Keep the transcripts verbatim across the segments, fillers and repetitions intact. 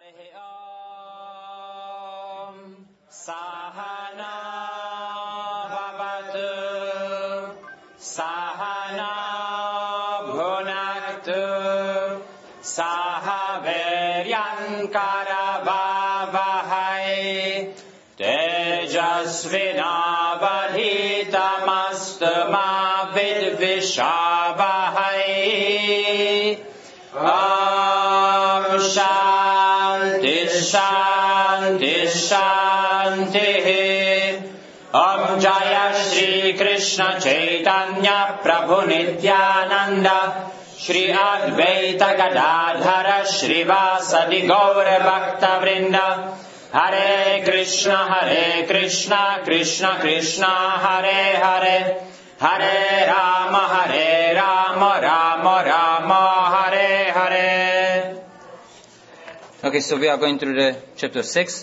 Sahana bhavatu, sahana bhunaktu, sahaviryan karavavahai, tejasvinavadhitamastu ma vidvishavahai. Om Shanti Shanti Shanti. Om Jaya Shri Krishna Chaitanya Prabhu Nityananda Shri Advaita Gadadhara Shri Vasadi Gaura Bhakta Vrinda. Hare Krishna Hare Krishna Krishna Krishna Hare Hare, Hare Rama Hare Rama Rama Rama Hare Hare. Okay, so we are going through the chapter six,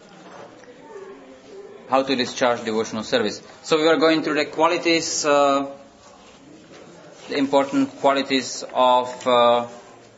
how to discharge devotional service. So we are going through the qualities, uh, the important qualities of uh,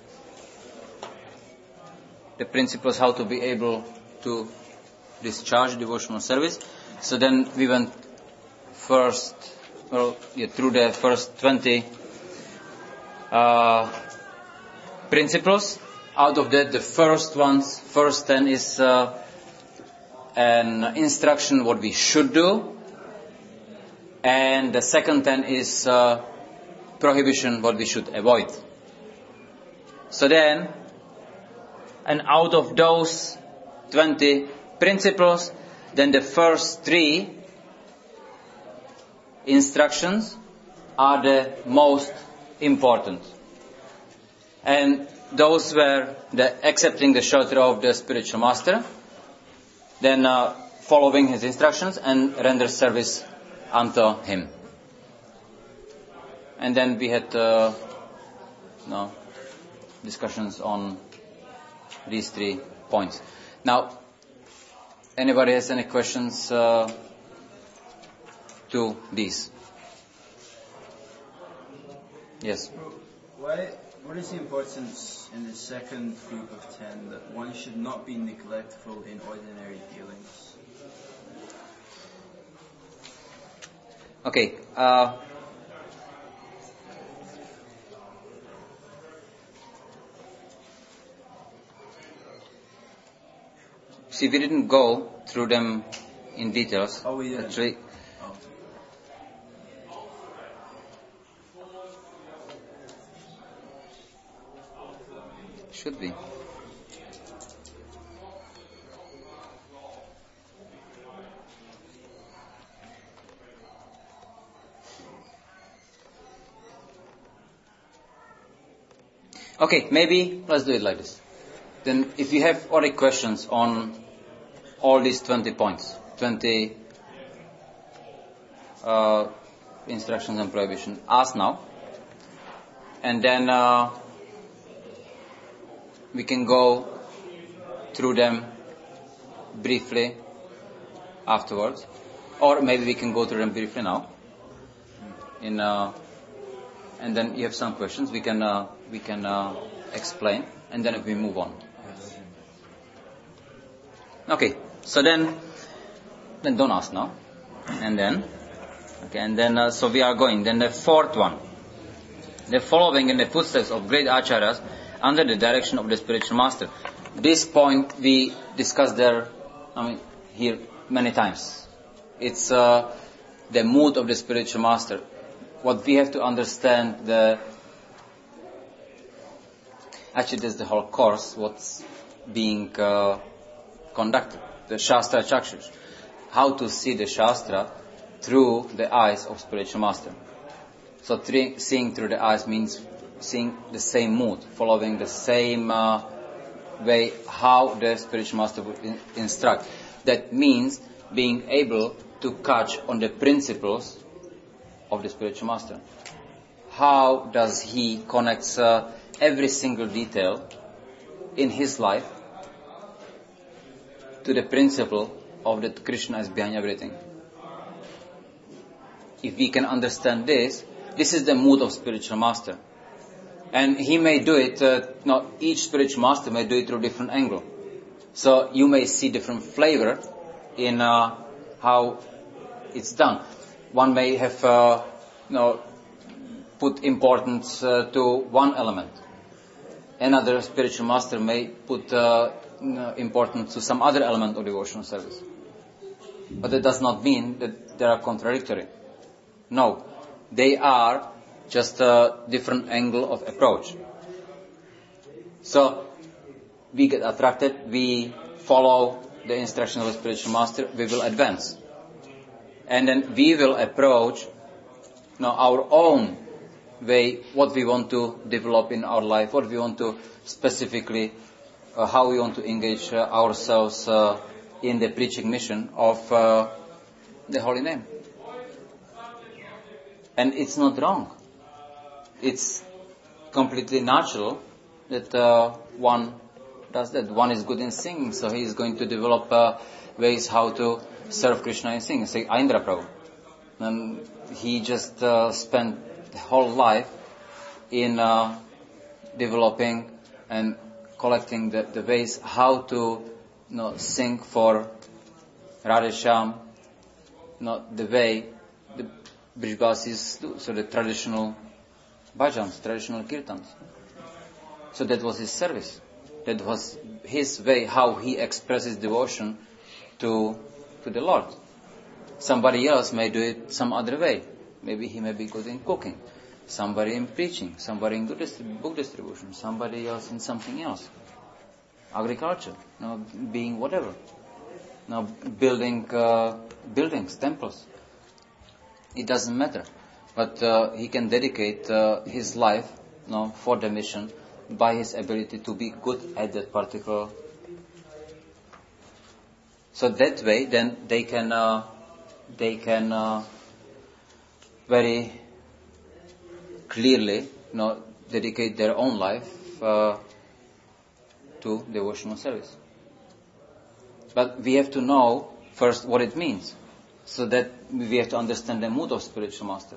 the principles, how to be able to discharge devotional service. So then we went first, well, yeah, through the first twenty uh, principles. Out of that, the first ones, first ten is uh, an instruction what we should do, and the second ten is uh, prohibition what we should avoid. So then, and out of those twenty principles, then the first three instructions are the most important. And those were the accepting the shelter of the spiritual master, then uh, following his instructions and render service unto him. And then we had uh, no, discussions on these three points. Now, anybody has any questions uh, to these? Yes. Why? What is the importance in the second group of ten that one should not be neglectful in ordinary dealings? Okay. Uh, see, we didn't go through them in details. Oh, we didn't. Actually, Oh. should be. Okay, maybe let's do it like this. Then if you have other questions on all these twenty points, twenty uh, instructions and prohibition, ask now. And then uh, we can go through them briefly afterwards. Or maybe we can go through them briefly now. In uh, and then you have some questions, we can uh, we can uh, explain, and then we move on. Okay, so then then don't ask now, and then okay, and then uh, so we are going. Then the fourth one, the following in the footsteps of great acharyas under the direction of the spiritual master. This point we discussed there, I mean here many times. It's uh, the mood of the spiritual master. What we have to understand, the actually there's the whole course, what's being uh, conducted, the Shastra Chakshus. How to see the Shastra through the eyes of spiritual master. So three, seeing through the eyes means seeing the same mood, following the same uh, way how the spiritual master would in, instruct. That means being able to catch on the principles of the spiritual master. How does he connect uh, every single detail in his life to the principle of that Krishna is behind everything? If we can understand this, this is the mood of spiritual master. And he may do it, uh, not each spiritual master may do it through a different angle. So you may see different flavor in uh, how it's done. One may have, uh, you know, put importance uh, to one element. Another spiritual master may put uh, you know, importance to some other element of devotional service. But that does not mean that they are contradictory. No, they are just a different angle of approach. So we get attracted, we follow the instruction of the spiritual master, we will advance. And then we will approach you know, our own way, what we want to develop in our life, what we want to specifically, uh, how we want to engage uh, ourselves uh, in the preaching mission of uh, the Holy Name. And it's not wrong. It's completely natural that uh, one does that. One is good in singing, so he is going to develop uh, ways how to serve Krishna in singing. Say Aindra Prabhu. And he just uh, spent the whole life in uh, developing and collecting the, the ways how to you know, sing for Radhesham, you know, the way the Brijbasis do, so the traditional bhajans, traditional kirtans. So that was his service. That was his way, how he expresses devotion to to the Lord. Somebody else may do it some other way. Maybe he may be good in cooking, somebody in preaching, somebody in book distribution, somebody else in something else. Agriculture, you know, being whatever. You know, building uh, buildings, temples. It doesn't matter. But uh, he can dedicate uh, his life you know, for the mission by his ability to be good at that particular. So that way, then they can uh, they can uh, very clearly, you know, dedicate their own life uh, to devotional service. But we have to know first what it means, so that we have to understand the mood of spiritual master.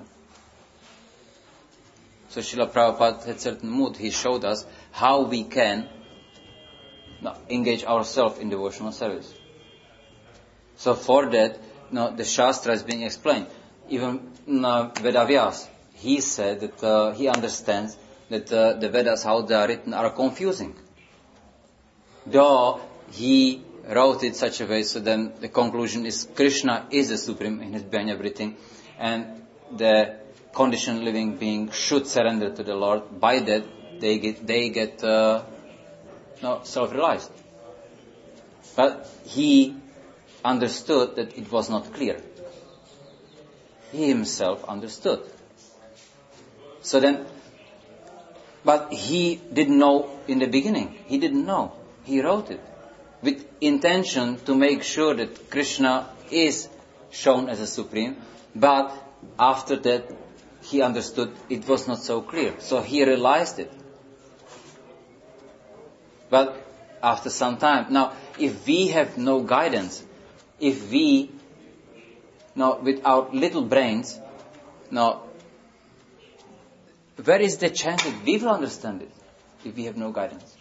So Srila Prabhupada had certain mood. He showed us how we can you know, engage ourselves in devotional service. So for that, you know, the Shastra is being explained. Even you know, Vedavyas, he said that uh, he understands that uh, the Vedas, how they are written, are confusing. Though he wrote it such a way, so then the conclusion is Krishna is the supreme in his being everything, and the conditioned living being should surrender to the Lord. By that, they get they get uh, no, self-realized. But he understood that it was not clear. He himself understood. So then, but he didn't know in the beginning. He didn't know. He wrote it with intention to make sure that Krishna is shown as a supreme, but after that he understood it was not so clear. So he realized it. But after some time, now if we have no guidance, if we, now with our little brains, now where is the chance that we will understand it if we have no guidance?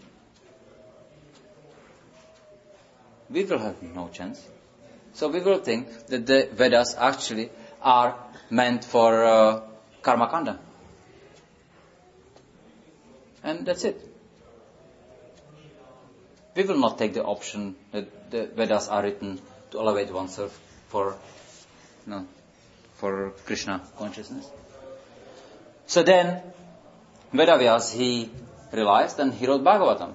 We will have no chance. So we will think that the Vedas actually are meant for uh, karma kanda. And that's it. We will not take the option that the Vedas are written to elevate oneself for, you know, for Krishna consciousness. So then, Vedavyas, he realized and he wrote Bhagavatam.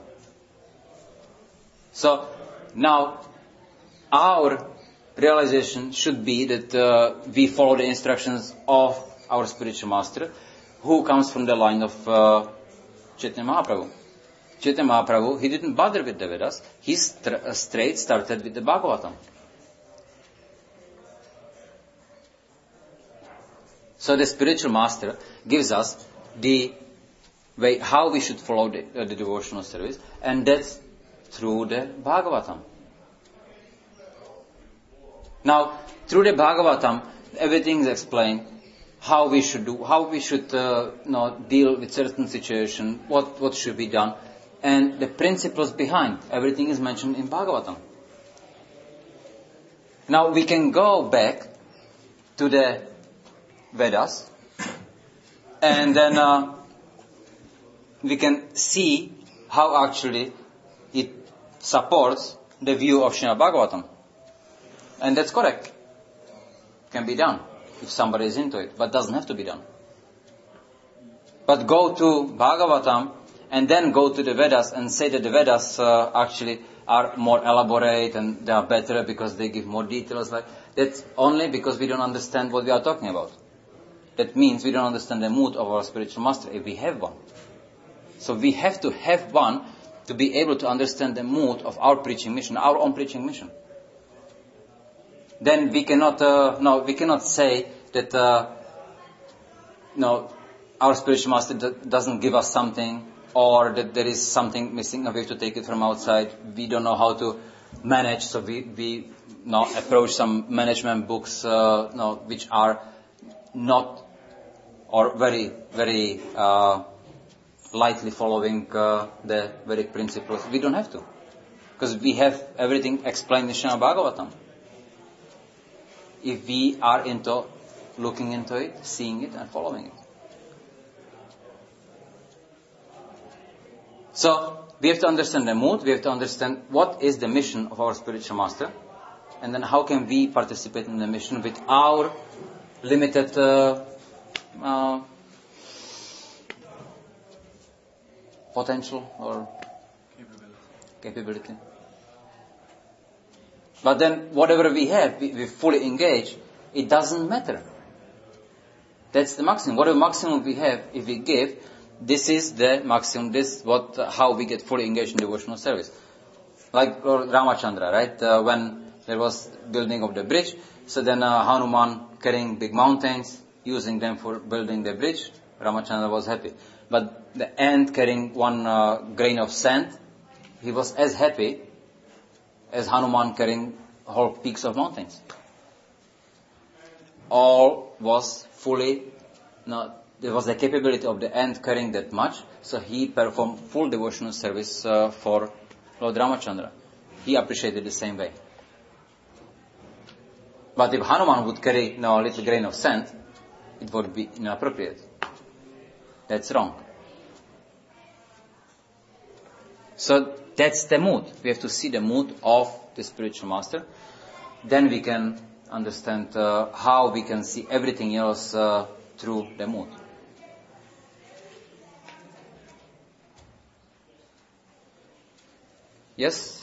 So, now, our realization should be that uh, we follow the instructions of our spiritual master, who comes from the line of uh, Chaitanya Mahaprabhu. Chaitanya Mahaprabhu, he didn't bother with the Vedas, he st- uh, straight started with the Bhagavatam. So the spiritual master gives us the way how we should follow the, uh, the devotional service, and that's through the Bhagavatam. Now, through the Bhagavatam, everything is explained, how we should do, how we should uh, you know, deal with certain situation, what, what should be done. and the principles behind. Everything is mentioned in Bhagavatam. Now we can go back to the Vedas, and then uh, we can see how actually it supports the view of Srimad Bhagavatam. And that's correct. Can be done if somebody is into it, but doesn't have to be done. But go to Bhagavatam and then go to the Vedas and say that the Vedas uh, actually are more elaborate and they are better because they give more details. Like that's only because we don't understand what we are talking about. That means we don't understand the mood of our spiritual master if we have one. So we have to have one to be able to understand the mood of our preaching mission, our own preaching mission. Then we cannot, uh, no, we cannot say that, uh, no, our spiritual master d- doesn't give us something, or that there is something missing and we have to take it from outside. We don't know how to manage, so we, we no, approach some management books, uh, no, which are not, or very, very, uh, lightly following uh, the Vedic principles. We don't have to, because we have everything explained in Srimad Bhagavatam. If we are into looking into it, seeing it, and following it. So, we have to understand the mood, we have to understand what is the mission of our spiritual master, and then how can we participate in the mission with our limited uh, uh, potential or Capability. capability. But then whatever we have, we, we fully engage, it doesn't matter. That's the maximum. Whatever maximum we have, if we give, this is the maximum, this what uh, how we get fully engaged in devotional service. Like Lord Ramachandra, right? Uh, when there was building of the bridge, so then uh, Hanuman carrying big mountains, using them for building the bridge, Ramachandra was happy. But the ant carrying one uh, grain of sand, he was as happy as Hanuman carrying whole peaks of mountains. All was fully, no, there was the capability of the ant carrying that much, so he performed full devotional service uh, for Lord Ramachandra. He appreciated the same way. But if Hanuman would carry no, a little grain of sand, it would be inappropriate. That's wrong. So that's the mood. We have to see the mood of the spiritual master. Then we can understand uh, how we can see everything else uh, through the mood. Yes?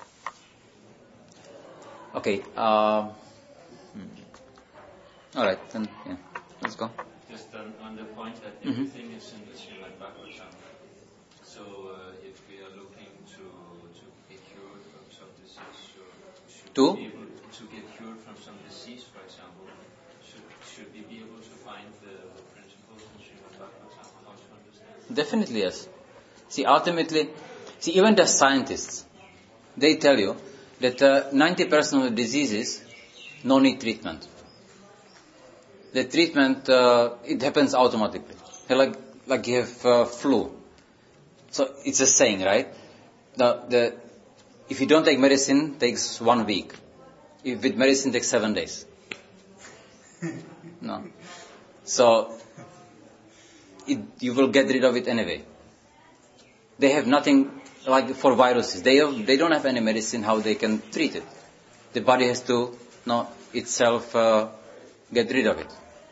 Okay. Uh, hmm. All right. Then, yeah. Let's go. Just on, on the point that Mhm. everything is in the Srimad Bhagavatam. So uh, if we are looking to to get cured from some disease, so should To? we be able to get cured from some disease, for example, should should we be able to find the, the principles in Srimad Bhagavatam, how to understand? Definitely yes. See, ultimately, see, even the scientists, they tell you that uh, ninety percent of the diseases no need treatment. The treatment, uh, it happens automatically. Like, like you have uh, flu. So it's a saying, right? The, the, if you don't take medicine, it takes one week. If with medicine, it takes seven days. No. So, it, you will get rid of it anyway. They have nothing, like for viruses. They have, they don't have any medicine how they can treat it. The body has to, no, itself uh, get rid of it.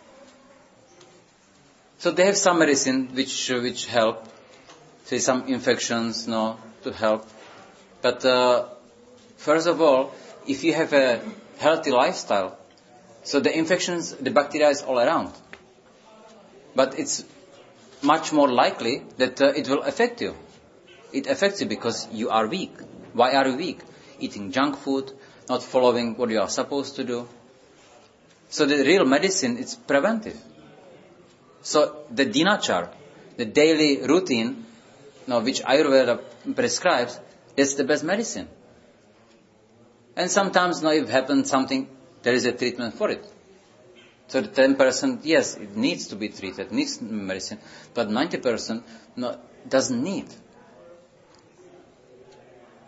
So they have some medicine which uh, which help, say some infections, no, to help. But uh, first of all, if you have a healthy lifestyle, so the infections, the bacteria is all around. But it's much more likely that uh, it will affect you. It affects you because you are weak. Why are you weak? Eating junk food, not following what you are supposed to do. So the real medicine is preventive. So the dinachar, the daily routine, now which Ayurveda prescribes, that's the best medicine. And sometimes, now if happens something, there is a treatment for it. So the ten percent, yes, it needs to be treated, needs medicine, but ninety percent no, doesn't need.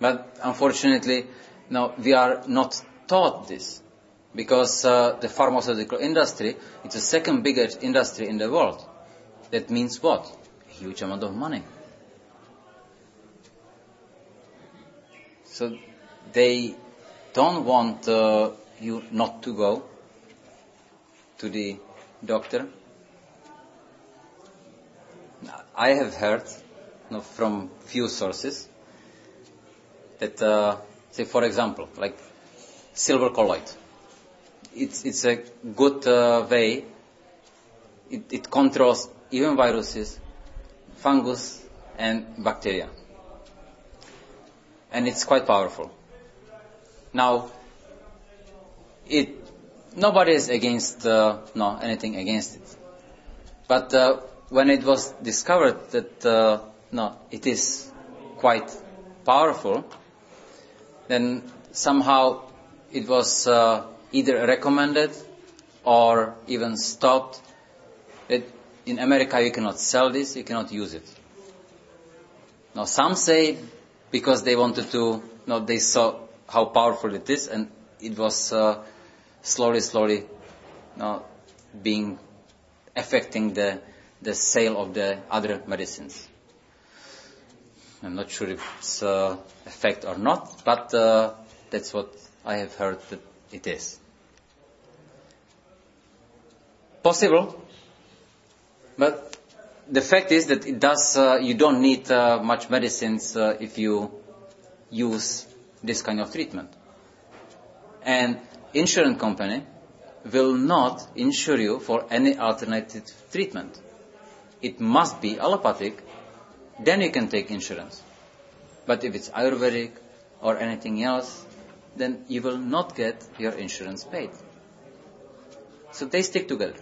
But unfortunately, no, we are not taught this. Because uh, the pharmaceutical industry is the second biggest industry in the world. That means what? A huge amount of money. So they don't want uh, you not to go to the doctor. I have heard you know, from few sources that, uh, say for example, like silver colloid. It's, it's a good uh, way. It, it controls even viruses, fungus, and bacteria. And it's quite powerful. Now, it nobody is against uh, no anything against it. But uh, when it was discovered that uh, no it is quite powerful, then somehow it was uh, either recommended or even stopped. That in America you cannot sell this, you cannot use it. Now some say because they wanted to, no, they saw how powerful it is, and it was uh, slowly, slowly, no, being affecting the the sale of the other medicines. I'm not sure if it's uh, effect or not, but uh, that's what I have heard that it is. Possible, but the fact is that it does. Uh, you don't need uh, much medicines uh, if you use this kind of treatment. And insurance company will not insure you for any alternative treatment. It must be allopathic. Then you can take insurance. But if it's Ayurvedic or anything else, then you will not get your insurance paid. So they stick together.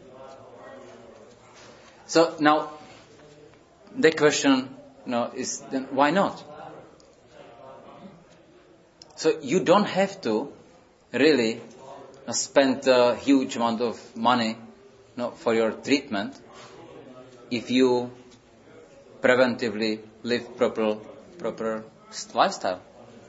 So now, the question you know, is then why not? So you don't have to really spend a huge amount of money you know, for your treatment if you preventively live proper proper lifestyle.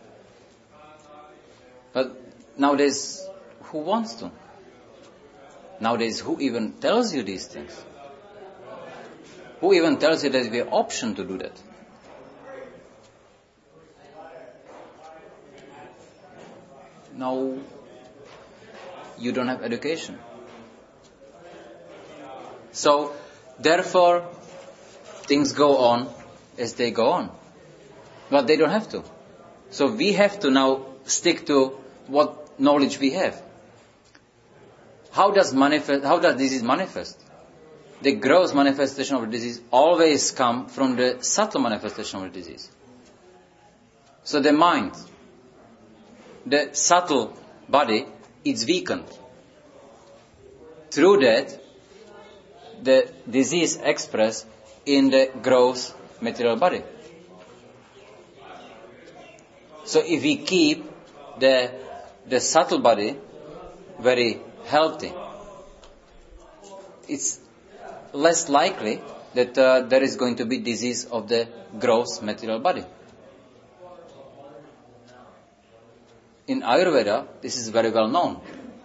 But nowadays, who wants to? Nowadays, who even tells you these things? Who even tells you there's an option to do that? Now, you don't have education. So, therefore, things go on as they go on. But they don't have to. So we have to now stick to what knowledge we have. How does manifest, how does disease manifest? The gross manifestation of the disease always come from the subtle manifestation of the disease. So the mind, the subtle body, is weakened. Through that, the disease expressed in the gross material body. So if we keep the the subtle body very healthy, it's less likely that uh, there is going to be disease of the gross material body. In Ayurveda, this is very well known.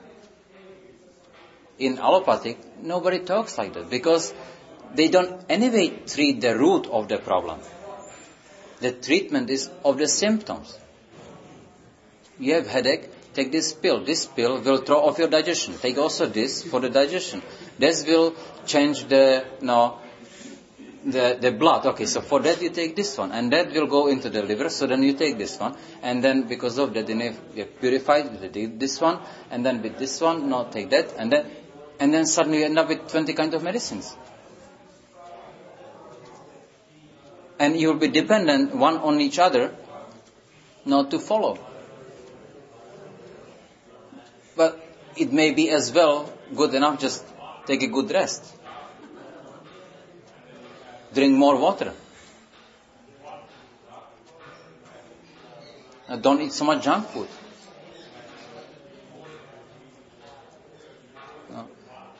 In allopathic, nobody talks like that because they don't anyway treat the root of the problem. The treatment is of the symptoms. You have headache, take this pill. This pill will throw off your digestion. Take also this for the digestion. This will change the no, the the blood. Okay, so for that you take this one, and that will go into the liver. So then you take this one, and then because of that, then you get purified with this one, and then with this one, no, take that, and then and then suddenly you end up with twenty kinds of medicines, and you will be dependent one on each other, not to follow. But it may be as well good enough just take a good rest. Drink more water. Uh, don't eat so much junk food. No.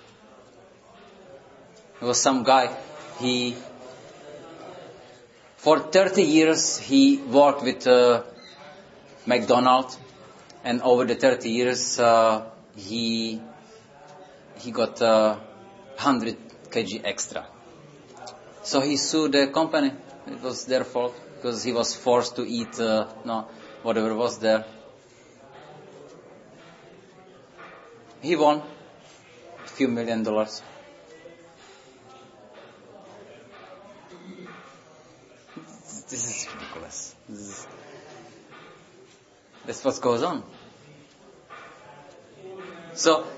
There was some guy, he, for thirty years he worked with uh, McDonald's, and over the thirty years uh, he he got uh, one hundred kilograms extra. So he sued the company. It was their fault because he was forced to eat uh, no whatever was there. He won a few million dollars. This is ridiculous. This is, that's what goes on. So,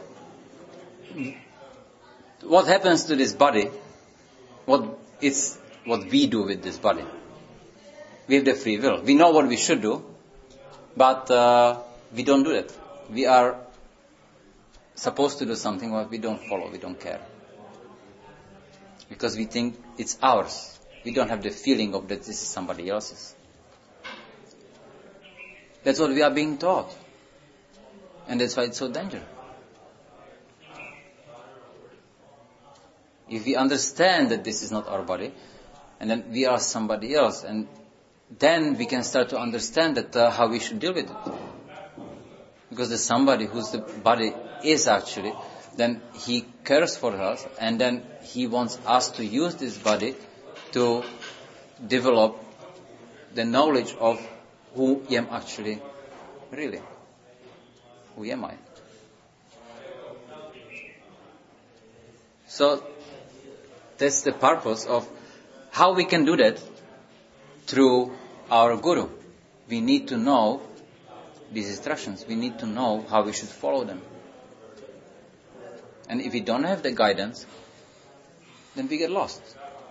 what happens to this body? What it's what we do with this body. We have the free will. We know what we should do, but uh, we don't do it. We are supposed to do something, but we don't follow. We don't care because we think it's ours. We don't have the feeling of that this is somebody else's. That's what we are being taught. And that's why it's so dangerous. If we understand that this is not our body, and then we are somebody else, and then we can start to understand that uh, how we should deal with it. Because there's somebody whose the body is actually, then he cares for us, and then he wants us to use this body to develop the knowledge of who I am actually really. Who am I? So that's the purpose of how we can do that through our guru. We need to know these instructions. We need to know how we should follow them. And if we don't have the guidance, then we get lost.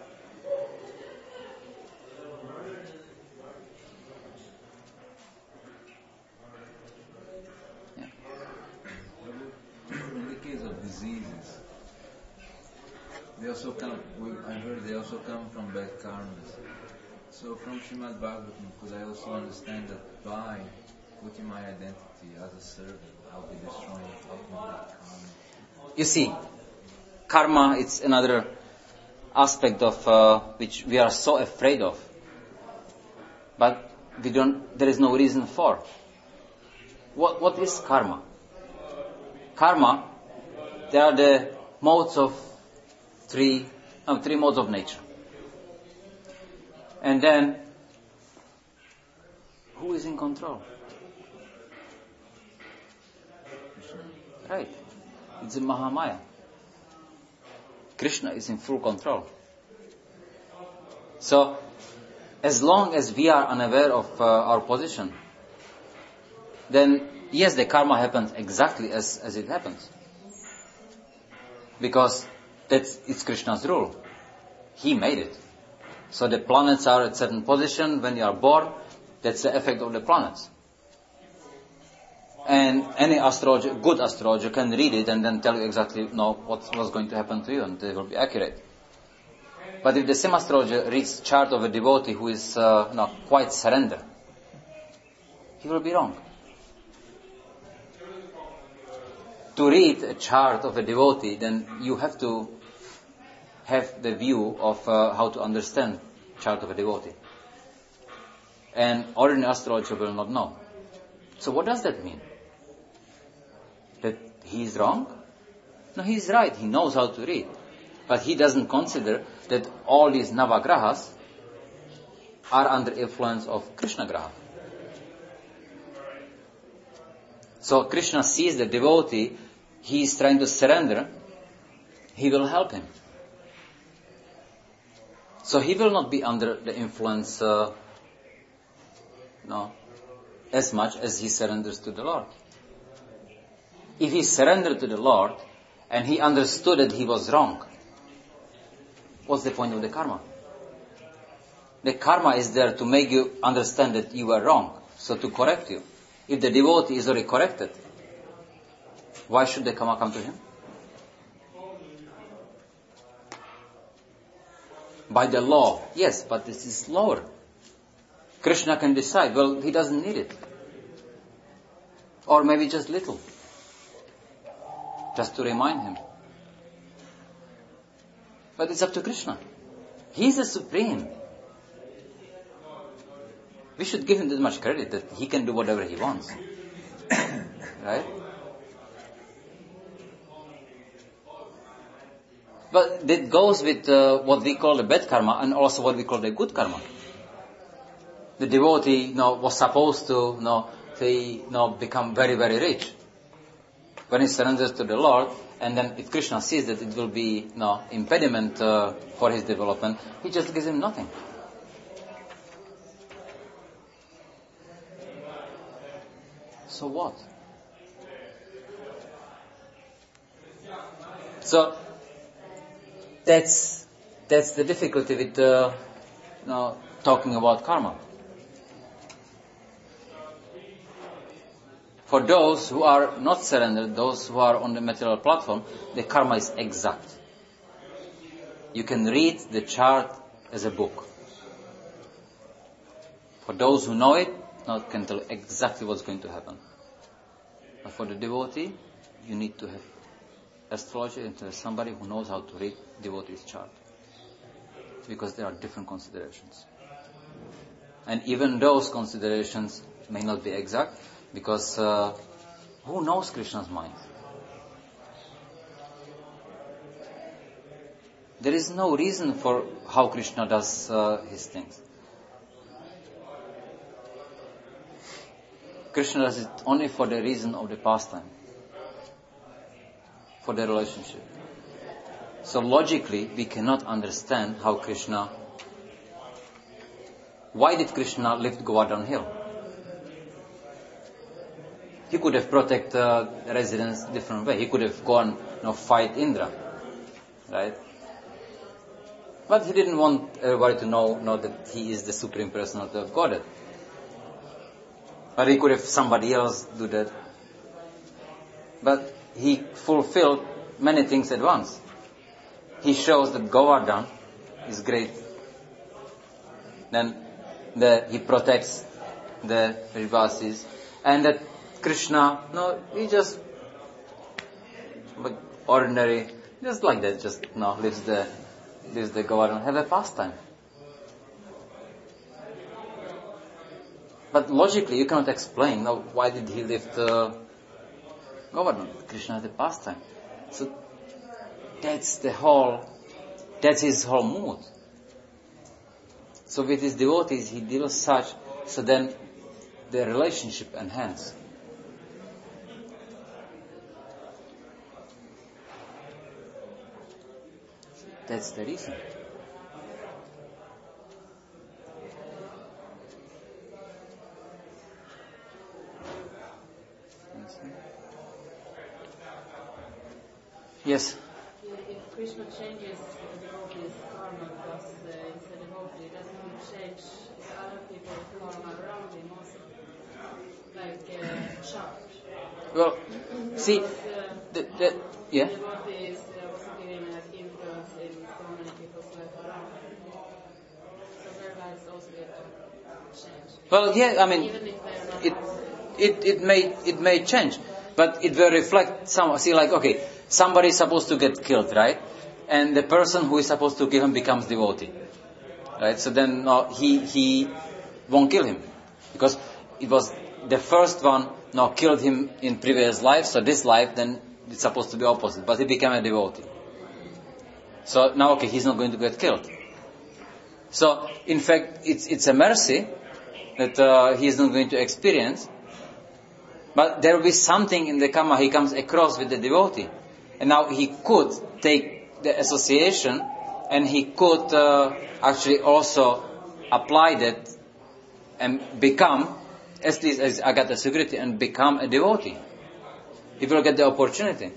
They also come, I heard they also come from bad karmas. So from Srimad Bhagavatam, could I also understand that by putting my identity as a servant, I'll be destroying ultimate karma? You see, karma is another aspect of uh, which we are so afraid of. But we don't, there is no reason for. What, what is karma? Karma, there are the modes of Three, no, three modes of nature. And then, who is in control? Right. It's the Mahamaya. Krishna is in full control. So, as long as we are unaware of uh, our position, then yes, the karma happens exactly as, as it happens. Because That's it's Krishna's rule. He made it. So the planets are at certain position when you are born. That's the effect of the planets. And any astrologer, good astrologer, can read it and then tell you exactly know what's, what's going to happen to you, and they will be accurate. But if the same astrologer reads chart of a devotee who is uh, not quite surrendered, he will be wrong. To read a chart of a devotee, then you have to have the view of uh, how to understand chart of a devotee. And ordinary astrologer will not know. So what does that mean? That he is wrong? No, he is right. He knows how to read. But he doesn't consider that all these Navagrahas are under influence of Krishna Graha. So Krishna sees the devotee, he is trying to surrender, he will help him. So he will not be under the influence uh, no, as much as he surrenders to the Lord. If he surrendered to the Lord and he understood that he was wrong, what's the point of the karma? The karma is there to make you understand that you were wrong, so to correct you. If the devotee is already corrected, why should the karma come to him? By the law, yes, but this is lower. Krishna can decide, well, he doesn't need it. Or maybe just little. Just to remind him. But it's up to Krishna. He's the supreme. we should give him that much credit that he can do whatever he wants. Right? But that goes with uh, what we call the bad karma and also what we call the good karma. The devotee you know, was supposed to you know, they, you know, become very, very rich. When he surrenders to the Lord, and then if Krishna sees that it will be you know, impediment uh, for his development, he just gives him nothing. So what? So that's that's the difficulty with uh, you know, talking about karma. For those who are not surrendered, those who are on the material platform, the karma is exact. You can read the chart as a book. For those who know it, now can tell exactly what's going to happen. But for the devotee, you need to have astrology and to have somebody who knows how to read devotee's chart. Because there are different considerations. And even those considerations may not be exact, because uh, who knows Krishna's mind? There is no reason for how Krishna does uh, his things. Krishna does it only for the reason of the pastime, for the relationship. So logically, we cannot understand how Krishna... Why did Krishna lift Govardhan hill? He could have protected uh, residents different way. He could have gone, you know, fight Indra, right? But he didn't want everybody to know, know that he is the supreme personality of Godhead. But he could have somebody else do that. But he fulfilled many things at once. He shows that Govardhan is great. Then the, he protects the Rivasis, and that Krishna, no, he just like ordinary, just like that, just you know, lives the lives the Govardhan, have a pastime. But logically, you cannot explain. No, why did he lift uh, Govardhan? Krishna had a pastime. So that's the whole, that's his whole mood. So with his devotees, he deals such, so then the relationship enhances. That's the reason. Yes? If Krishna changes the devotee's karma because uh, he's a devotee, doesn't he change the other people's karma around him also? Like uh, chart. Well, see, Because, uh, the, the, yeah? the devotee is uh, also giving an influence in so many people's life around him. So their lives also get changed. Well, yeah, I mean, Even if they're not it, it, it may, it may change, but it will reflect some, see, like, okay, somebody is supposed to get killed, right? And the person who is supposed to kill him becomes devotee, right? So then no, he he won't kill him because it was the first one no killed him in previous life. So this life then it's supposed to be opposite, but he became a devotee. So now okay, he's not going to get killed. So in fact, it's it's a mercy that uh, he is not going to experience. But there will be something in the karma he comes across with the devotee. And now he could take the association and he could uh, actually also apply that and become, as this as Agata Sukriti, and become a devotee. He will get the opportunity.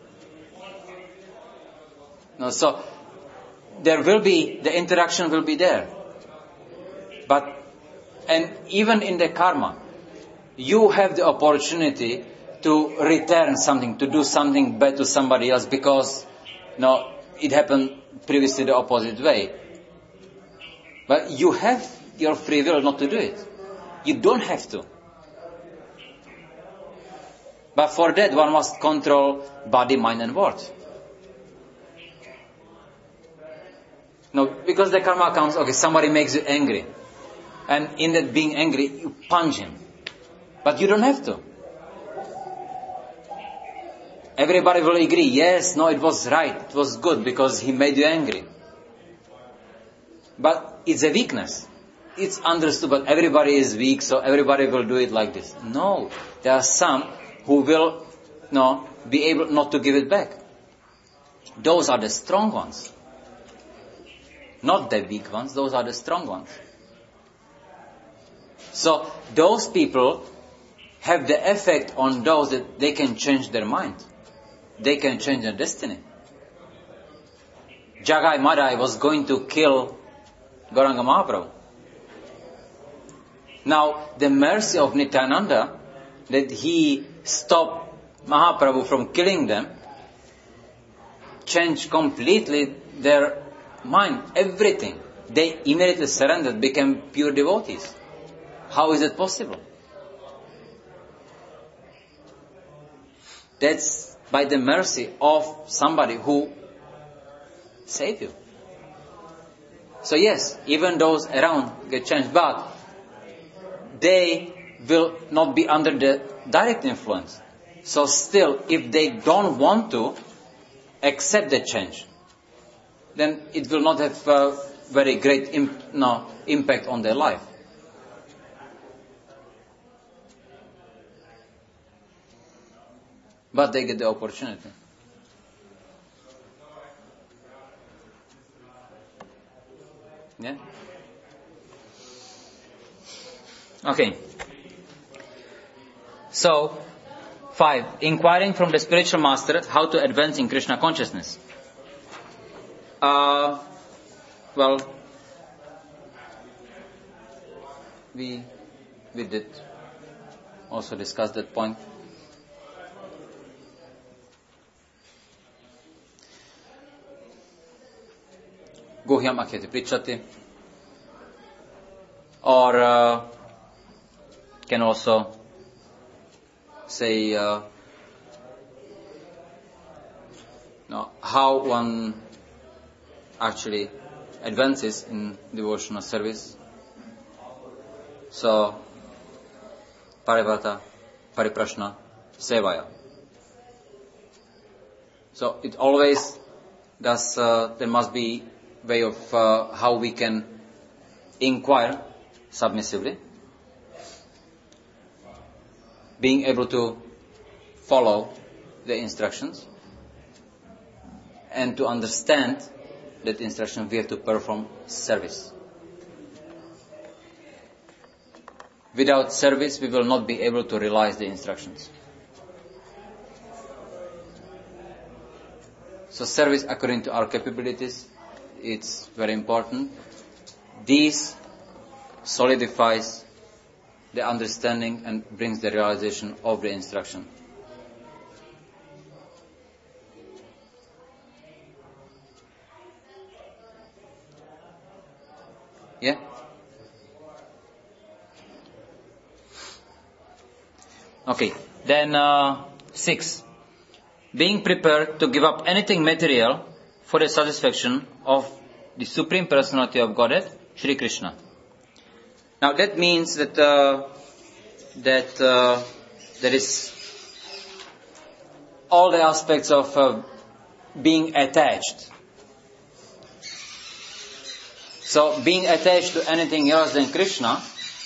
No, so there will be, the interaction will be there. But, and even in the karma, you have the opportunity to return something, to do something bad to somebody else because, no, it happened previously the opposite way. But you have your free will not to do it. You don't have to. But for that, one must control body, mind and word. No, because the karma comes, okay, somebody makes you angry. And in that being angry, you punch him. But you don't have to. Everybody will agree, yes, no, it was right, it was good because he made you angry. But it's a weakness. It's understood, but everybody is weak, so everybody will do it like this. No, there are some who will no, be able not to give it back. Those are the strong ones. Not the weak ones, those are the strong ones. So those people have the effect on those that they can change their mind. They can change their destiny. Jagai Madai was going to kill Gauranga Mahaprabhu. Now, the mercy of Nityananda, that he stopped Mahaprabhu from killing them, changed completely their mind, everything. They immediately surrendered, became pure devotees. How is it possible? That's by the mercy of somebody who saved you. So yes, even those around get changed, but they will not be under the direct influence. So still, if they don't want to accept the change, then it will not have a very great imp- no, impact on their life. But they get the opportunity. Yeah? Okay. So, five. Inquiring from the spiritual master how to advance in Krishna consciousness. Uh, well, we we did also discuss that point. Guhyam Akhyati Prichati. Or uh, can also say uh, no, how one actually advances in devotional service. So, Parivrata, Pariprashna, Sevaya. So it always does, uh, there must be way of uh, how we can inquire submissively, being able to follow the instructions and to understand that instruction we have to perform service. Without service we will not be able to realize the instructions. So service according to our capabilities, it's very important. This solidifies the understanding and brings the realization of the instruction. Yeah? Okay. Then uh, six. Being prepared to give up anything material for the satisfaction of the Supreme Personality of Godhead, Shri Krishna. Now that means that uh, that uh, there is all the aspects of uh, being attached. So being attached to anything else than Krishna,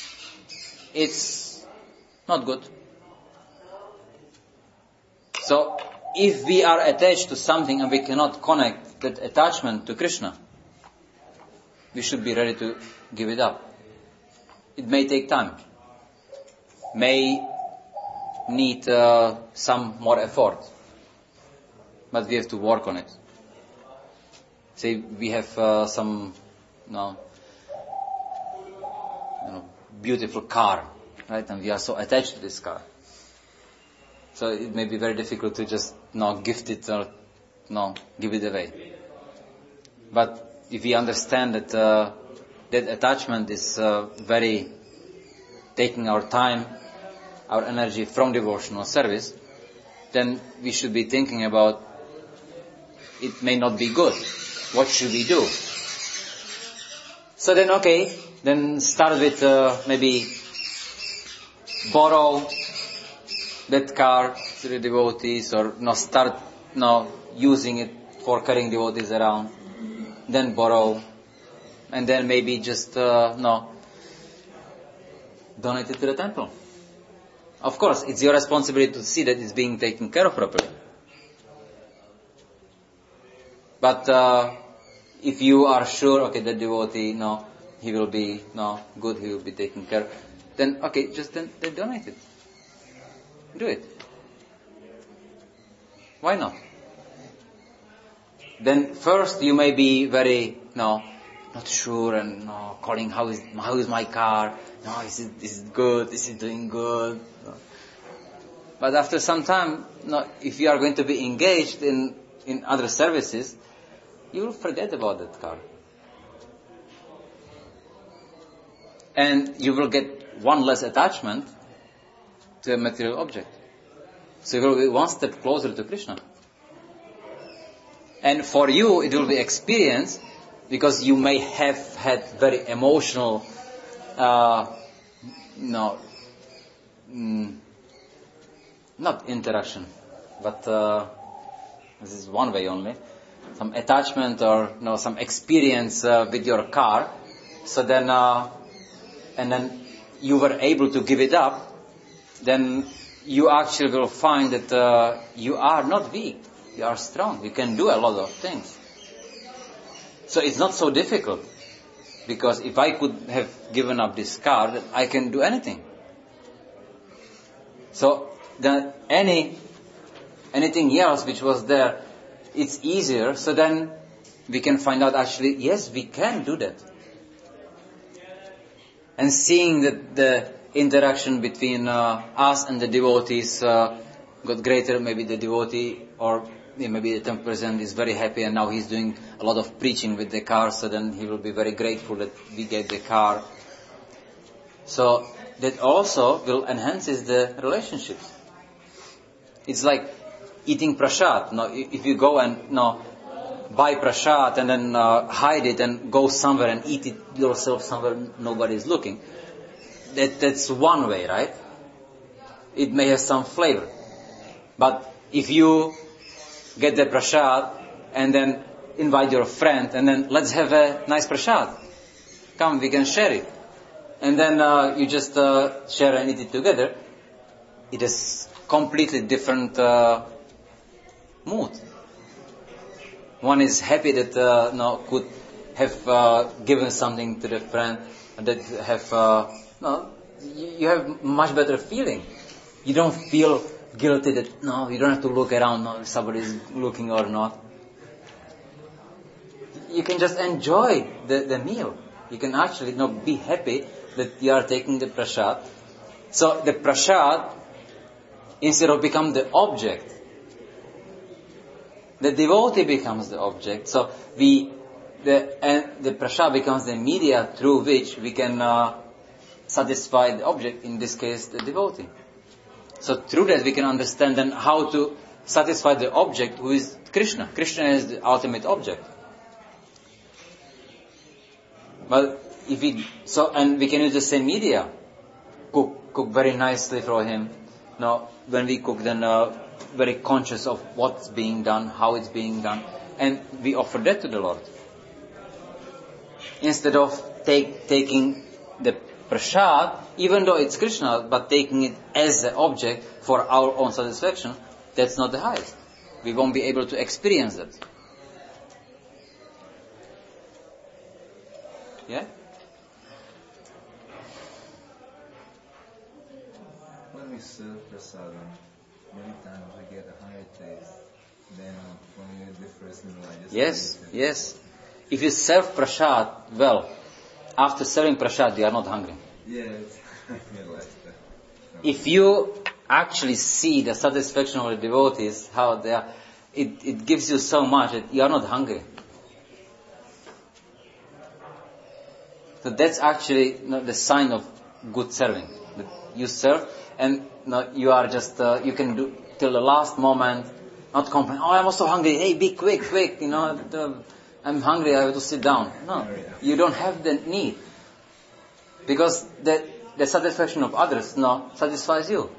it's not good. So if we are attached to something and we cannot connect that attachment to Krishna, we should be ready to give it up. It may take time, may need uh, some more effort, but we have to work on it. Say we have uh, some, you know, you know, beautiful car, right? And we are so attached to this car. So it may be very difficult to just, you know, gift it or, you know, give it away. But if we understand that uh, that attachment is uh, very taking our time, our energy from devotional service, then we should be thinking about it may not be good. What should we do? So then, okay, then start with uh, maybe borrow that car to the devotees, or no, start no, using it for carrying devotees around, then borrow, and then maybe just uh, no, donate it to the temple. Of course, it's your responsibility to see that it's being taken care of properly. But uh, if you are sure, okay, that devotee, no, he will be no good, he will be taken care of, then okay, just then, then donate it. Do it. Why not? Then first you may be very no, not sure and no, calling how is how is my car? No, is it is it good? Is it doing good? No. But after some time, no, if you are going to be engaged in in other services, you will forget about that car, and you will get one less attachment to a material object. So you will be one step closer to Krishna. And for you, it will be experience, because you may have had very emotional, uh, no, mm, not interaction, but uh, this is one way only, some attachment or no, some experience uh, with your car. So then, uh, and then you were able to give it up. Then you actually will find that uh, you are not weak. You are strong. You can do a lot of things. So it's not so difficult. Because if I could have given up this car, then I can do anything. So then any anything else which was there, it's easier. So then we can find out actually, yes, we can do that. And seeing that the interaction between uh, us and the devotees uh, got greater, maybe the devotee or maybe the temple president is very happy and now he's doing a lot of preaching with the car, so then he will be very grateful that we gave the car. So that also will enhances the relationships. It's like eating prasad. No, if you go and no, buy prasad and then uh, hide it and go somewhere and eat it yourself somewhere nobody is looking, that that's one way, right? It may have some flavor. But if you get the prasad and then invite your friend and then let's have a nice prasad, come, we can share it, and then uh, you just uh, share and eat it together, it is completely different uh, mood. One is happy that uh, no, could have uh, given something to the friend, and that have uh, no, you have much better feeling. You don't feel guilty that no, you don't have to look around, no, if somebody is looking or not. You can just enjoy the, the meal. You can actually no, be happy that you are taking the prasad. So the prasad, instead of become the object, the devotee becomes the object. So we, the and the prasad becomes the media through which we can uh, satisfy the object. In this case, the devotee. So through that we can understand then how to satisfy the object, who is Krishna. Krishna is the ultimate object. But if we so and we can use the same media, cook cook very nicely for him. Now when we cook, then uh, very conscious of what's being done, how it's being done, and we offer that to the Lord. Instead of take taking the prasad, even though it's Krishna, but taking it as an object for our own satisfaction, that's not the highest. We won't be able to experience that. Yeah? When we serve prasadam, many times we get a higher taste than when we eat the first meal. I just Yes, yes. If you serve prasad well, after serving prasad, you are not hungry. Yes, I realize that. If you actually see the satisfaction of the devotees, how they are, it, it gives you so much that you are not hungry. So that's actually you know, the sign of good serving. That you serve and you, know, you are just, uh, you can do till the last moment, not complain, oh, I'm also hungry, hey, be quick, quick, you know, the, I'm hungry, I have to sit down. No, you don't have the need. Because the, the satisfaction of others no satisfies you.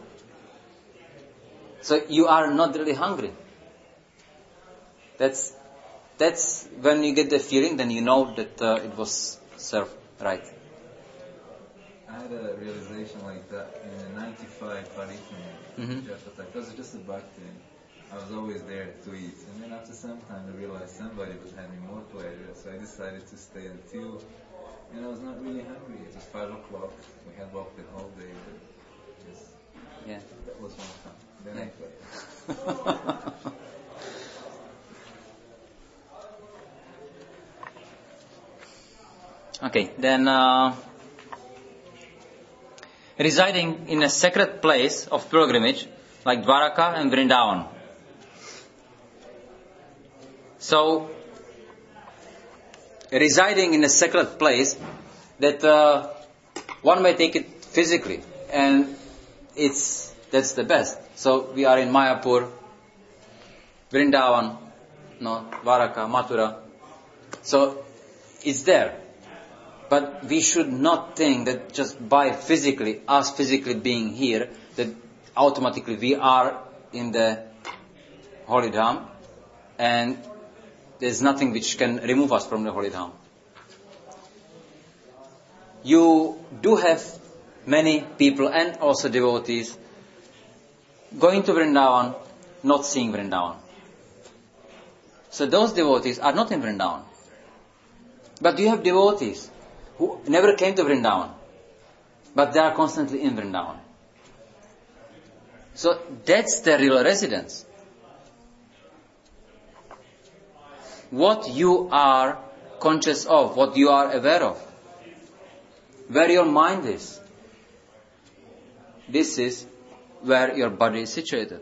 So you are not really hungry. That's that's when you get the feeling, then you know that uh, it was served right. I had a realization like that in the ninety-five Paritma, Mhm. because it's just a bhakti. I was always there to eat. And then after some time I realized somebody was having more pleasure, so I decided to stay until, and I was not really hungry. It was five o'clock. We had walked the whole day. But just, Yeah. that was one time. Then Yeah. I quit. Okay, then uh, residing in a sacred place of pilgrimage like Dwaraka and Vrindavan. So, residing in a sacred place, that uh, one may take it physically, and it's that's the best. So we are in Mayapur, Vrindavan, no, Dwaraka, Mathura. So it's there. But we should not think that just by physically, us physically being here, that automatically we are in the Holy Dham, and there's nothing which can remove us from the Holy Dham. You do have many people and also devotees going to Vrindavan, not seeing Vrindavan. So those devotees are not in Vrindavan. But you have devotees who never came to Vrindavan, but they are constantly in Vrindavan. So that's the real residence. What you are conscious of, what you are aware of, where your mind is, this is where your body is situated.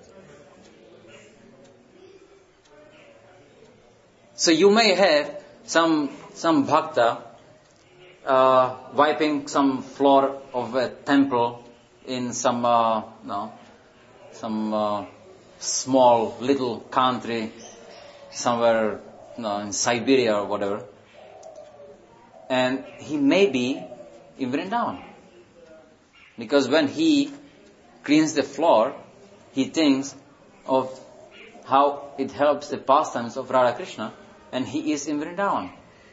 So you may have some some bhakta uh, wiping some floor of a temple in some uh, no some uh, small little country somewhere no, in Siberia or whatever, and he may be in Vrindavan, because when he cleans the floor, he thinks of how it helps the pastimes of Radha Krishna, and he is in Vrindavan.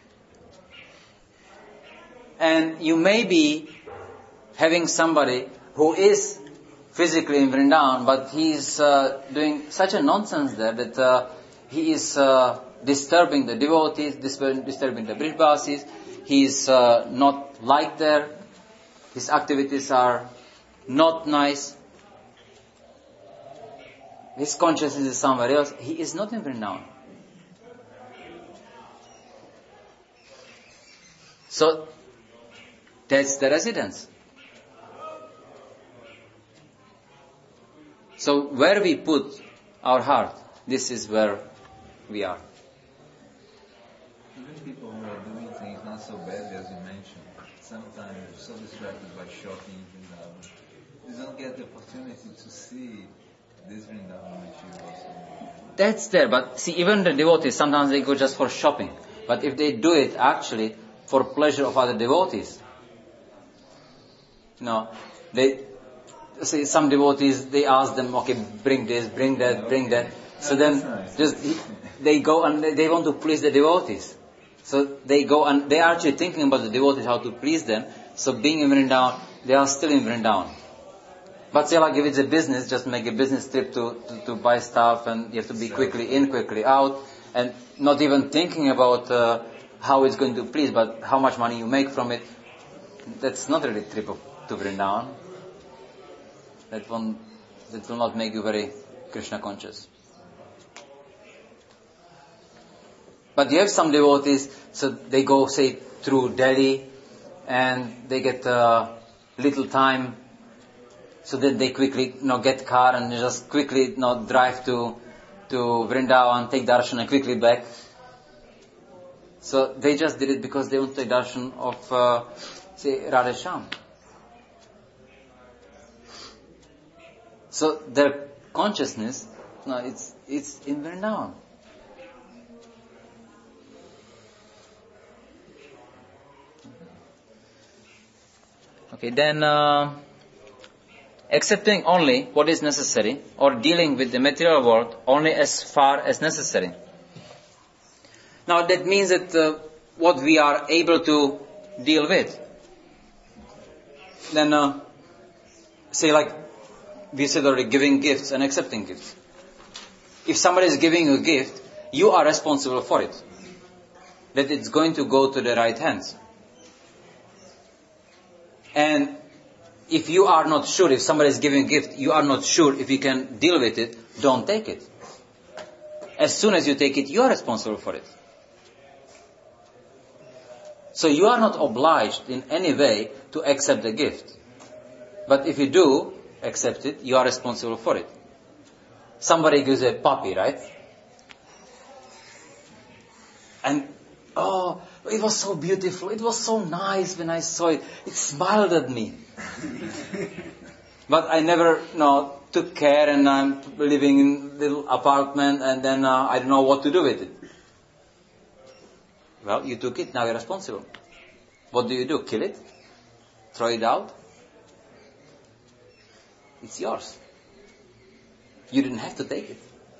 And you may be having somebody who is physically in Vrindavan, but he is uh, doing such a nonsense there that uh, he is uh, disturbing the devotees, disturbing the Brijbasis. He is uh, not liked there. His activities are not nice. His consciousness is somewhere else. He is not in Vrindavan. So, that's the residence. So, where we put our heart, this is where we are. Even people who are doing things not so bad as you mentioned, sometimes so distracted by shopping in Vrindavan, they don't get the opportunity to see this Vrindavan which you also. That's there, but see, even the devotees, sometimes they go just for shopping. But if they do it actually for pleasure of other devotees, you know, they see some devotees, they ask them, okay, bring this, bring that, Yeah, bring okay. that. So then, That's nice. just they go and they, they want to please the devotees. So they go and they are actually thinking about the devotees, how to please them. So being in Vrindavan, they are still in Vrindavan. But say like if it's a business, just make a business trip to, to, to buy stuff, and you have to be quickly in, quickly out, and not even thinking about uh, how it's going to please, but how much money you make from it. That's not really a trip of, to Vrindavan. That one, that will not make you very Krishna conscious. But you have some devotees, so they go, say, through Delhi, and they get uh, little time, so that they quickly, you know, get car and just quickly, you know, drive to to Vrindavan, take darshan, and quickly back. So they just did it because they want to take darshan of, uh, say, Radha Shyam. So their consciousness, no, it's it's in Vrindavan. okay, then uh, accepting only what is necessary or dealing with the material world only as far as necessary. Now that means that uh, what we are able to deal with. Then, uh, say like we said already, giving gifts and accepting gifts. If somebody is giving a gift, you are responsible for it. That it's going to go to the right hands. And if you are not sure, if somebody is giving a gift, you are not sure if you can deal with it, don't take it. As soon as you take it, you are responsible for it. So you are not obliged in any way to accept the gift. But if you do accept it, you are responsible for it. Somebody gives a puppy, right? And, oh, it was so beautiful. It was so nice when I saw it. It smiled at me. But I never, you know, took care, and I'm living in a little apartment, and then uh, I don't know what to do with it. Well, you took it, now you're responsible. What do you do? Kill it? Throw it out? It's yours. You didn't have to take it.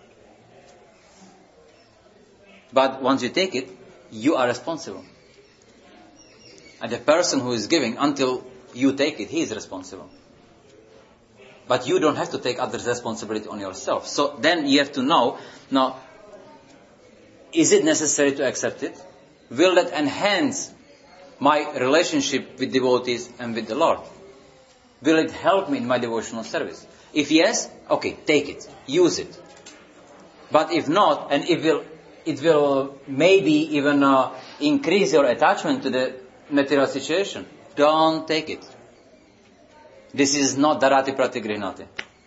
But once you take it, you are responsible. And the person who is giving, until you take it, he is responsible. But you don't have to take others' responsibility on yourself. So then you have to know, now, is it necessary to accept it? Will that enhance my relationship with devotees and with the Lord? Will it help me in my devotional service? If yes, okay, take it, use it. But if not, and it will, it will maybe even uh, increase your attachment to the material situation, don't take it. This is not Darati Pratigrihnati.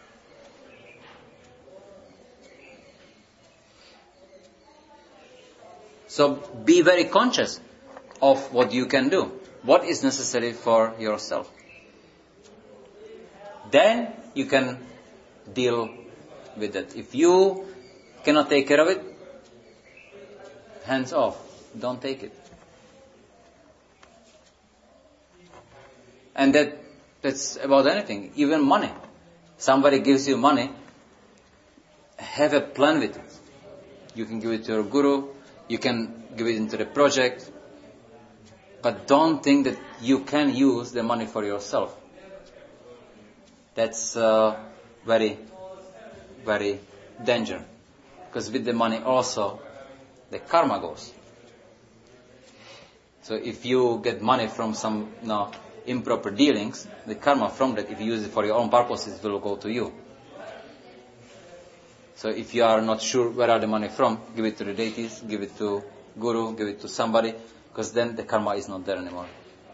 So be very conscious of what you can do. What is necessary for yourself. Then you can deal with it. If you cannot take care of it, hands off. Don't take it. And that that's about anything. Even money. Somebody gives you money, have a plan with it. You can give it to your guru, you can give it into the project, but don't think that you can use the money for yourself. That's uh, very, very dangerous. Because with the money also, the karma goes. So if you get money from some you know, improper dealings, the karma from that, if you use it for your own purposes, will go to you. So if you are not sure where are the money from, give it to the deities, give it to guru, give it to somebody, because then the karma is not there anymore.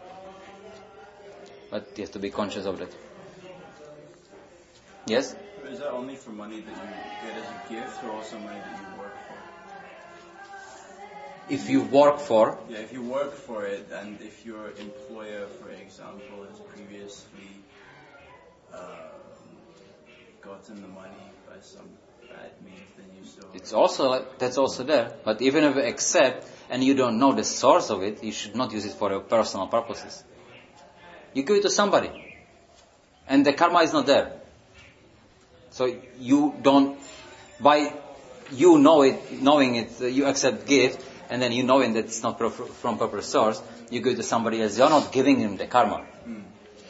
But you have to be conscious of that. Yes? Is that only for money that you get as a gift, or also money that you work for? If you work for? Yeah, if you work for it, and if your employer, for example, has previously uh, gotten the money by some bad means, then you still... It's also, like, that's also there. But even if you accept, and you don't know the source of it, you should not use it for your personal purposes. You give it to somebody. And the karma is not there. So you don't, by you know it, knowing it, uh, you accept gift, and then you knowing that it's not pro- from proper source, you give it to somebody else. You're not giving him the karma. Mm.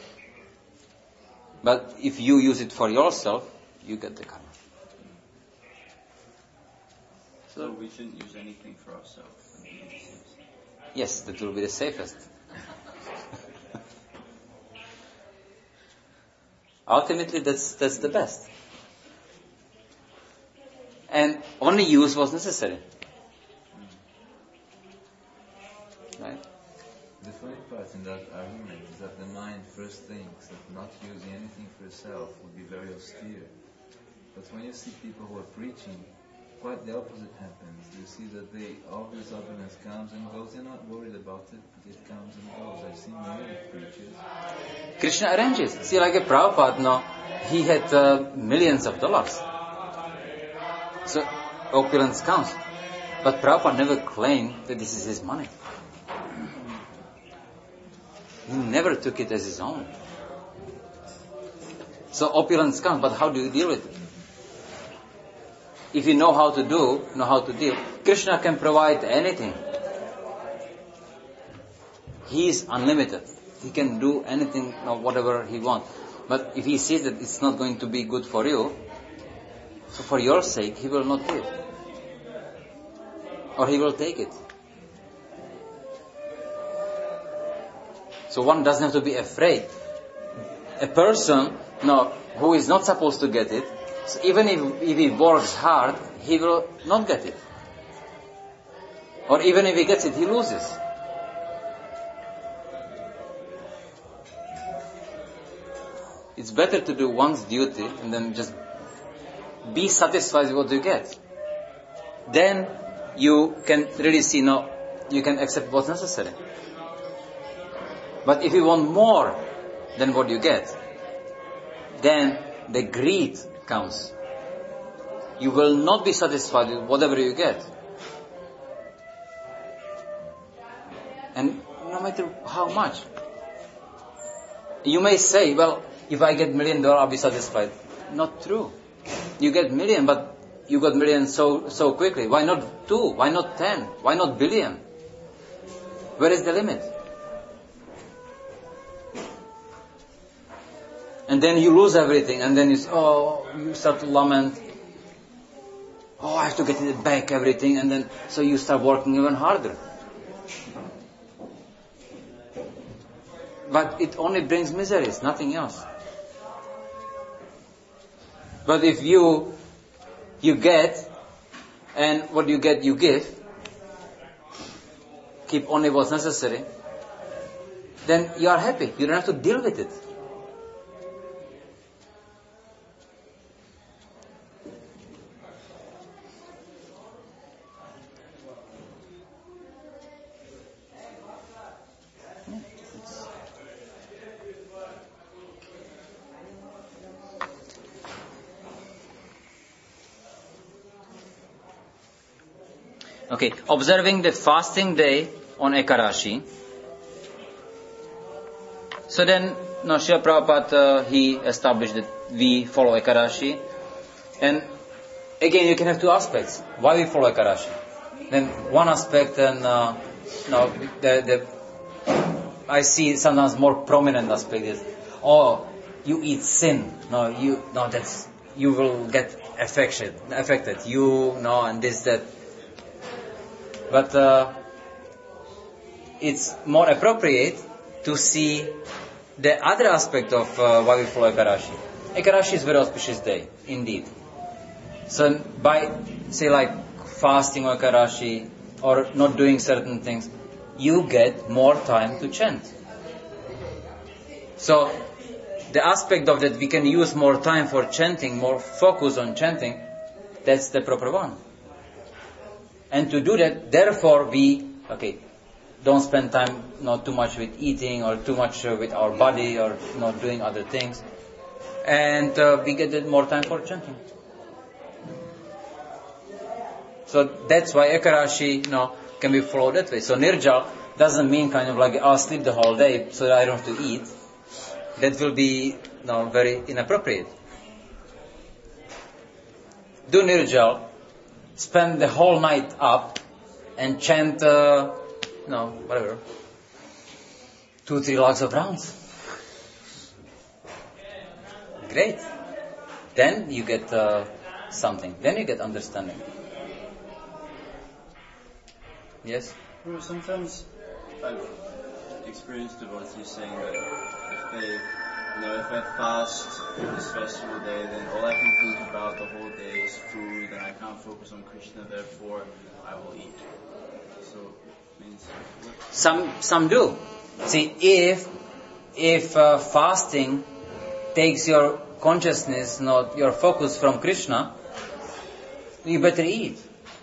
But if you use it for yourself, you get the karma. So, so we shouldn't use anything for ourselves. Yes, that will be the safest. Ultimately, that's that's the best. And only use was necessary. Right? The funny part in that argument is that the mind first thinks that not using anything for yourself would be very austere. But when you see people who are preaching, quite the opposite happens. You see that they, all these arguments comes and goes, they're not worried about it, but it comes and goes. I've seen many preachers. Krishna arranges. See, like a Prabhupada, no, he had uh, millions of dollars. So, opulence comes. But Prabhupada never claimed that this is his money. He never took it as his own. So opulence comes, but how do you deal with it? If you know how to do, know how to deal, Krishna can provide anything. He is unlimited. He can do anything, you know, whatever he wants. But if he sees that it's not going to be good for you, so for your sake, he will not give. Or he will take it. So one doesn't have to be afraid. A person, no, who is not supposed to get it, so even if, if he works hard, he will not get it. Or even if he gets it, he loses. It's better to do one's duty and then just be satisfied with what you get. Then you can really see, no, you can accept what's necessary. But if you want more than what you get, then the greed comes. You will not be satisfied with whatever you get. And no matter how much. You may say, well, if I get million dollars, I'll be satisfied. Not true. You get million, but you got million so so quickly. Why not two? Why not ten? Why not billion? Where is the limit? And then you lose everything, and then you say, oh, you start to lament. Oh, I have to get it back, everything, and then so you start working even harder. But it only brings miseries, nothing else. But if you you get, and what you get you give, keep only what's necessary, then you are happy. You don't have to deal with it. Okay, observing the fasting day on Ekadashi. So then, no, Srila Prabhupada, uh, he established that we follow Ekadashi. And again, you can have two aspects. Why we follow Ekadashi? Then one aspect, and uh, no, the, the I see sometimes more prominent aspect is, oh, you eat sin. No, you, no, that's, you will get affected, affected. You, no, and this, that. But uh, it's more appropriate to see the other aspect of uh, why we follow Ekadashi. Ekadashi is a very auspicious day, indeed. So by, say, like fasting on Ekadashi or not doing certain things, you get more time to chant. So the aspect of that we can use more time for chanting, more focus on chanting, that's the proper one. And to do that, therefore we, okay, don't spend time not too much with eating or too much uh, with our body or not doing other things. And uh, we get more time for chanting. So that's why Ekadashi, you know, can be followed that way. So Nirjal doesn't mean kind of like, I'll sleep the whole day so that I don't have to eat. That will be, you know, very inappropriate. Do Nirjal, spend the whole night up and chant, uh, no, whatever, two, three lakhs of rounds. Great. Then you get uh, something. Then you get understanding. Yes? Well, sometimes I've experienced devotees saying that if they, you know, if I fast for this festival day, then all I can think about the whole day is food, and I can't focus on Krishna, therefore I will eat. So, means some some do. See, if if uh, fasting takes your consciousness, not your focus from Krishna, you better eat.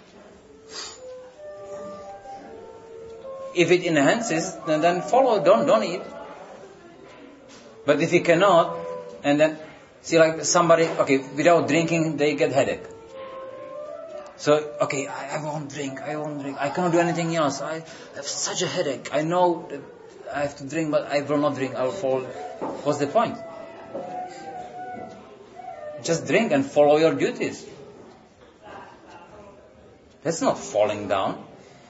If it enhances, then, then follow. Don't don't eat. But if you cannot, and then, see, like somebody, okay, without drinking, they get headache. So, okay, I, I won't drink, I won't drink, I cannot do anything else. I have such a headache. I know that I have to drink, but I will not drink, I will fall. What's the point? just drink and follow your duties. That's not falling down.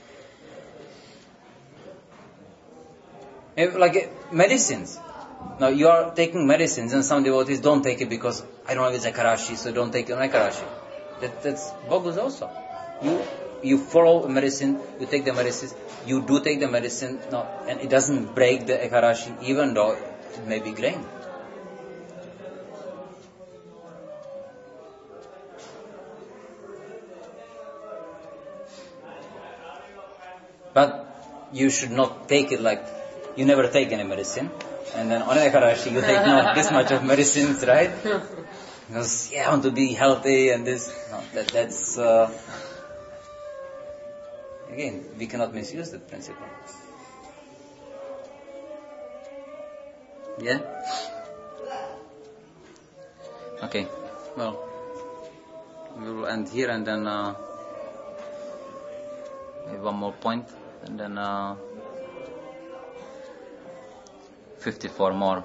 If, like uh, medicines. Now you are taking medicines and some devotees don't take it because I don't have a Ekarashi, so don't take an Ekarashi. That, that's bogus also. You you follow medicine, you take the medicine, you do take the medicine, no, and it doesn't break the Ekarashi even though it may be grain. But you should not take it like you never take any medicine, and then on Ekarashi you take no, this much of medicines, right? Because yeah, I want to be healthy and this. No, that that's uh, again we cannot misuse that principle. Yeah. Okay. Well, we will end here and then uh, maybe one more point and then. Uh, fifty-four more.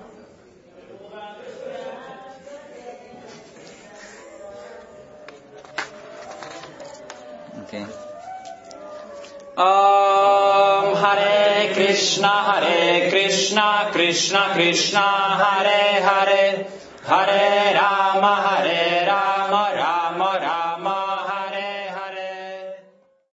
Okay. Om Hare Krishna, Hare Krishna, Krishna Krishna, Hare Hare, Hare Rama, Hare Rama, Rama Rama.